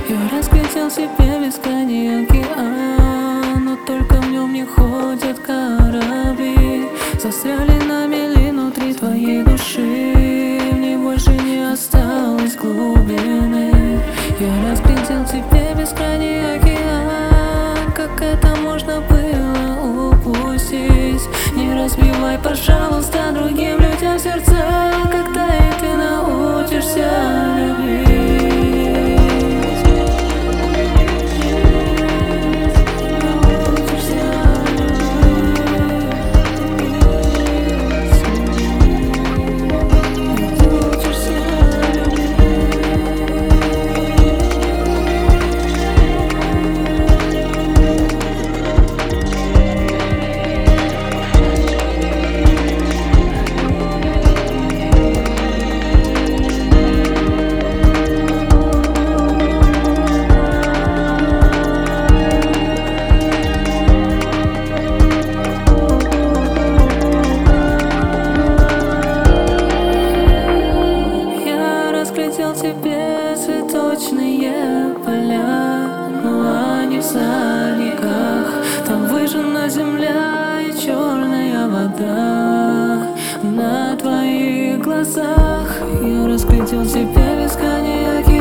Я раскрутил себе бескрайний океан, но только в нем не ходят корабли. Застряли на мели внутри твоей души, в ней больше не осталось глубины. Я раскрутил тебе бескрайний океан, как это можно было упустить? Не разбивай, пожалуйста, другим людям сердца, когда и ты научишься любить. Разглядел тебе цветочные поля, но они в садиках. Там выжжена земля и черная вода на твоих глазах. Я разглядел тебе бескрайний океан.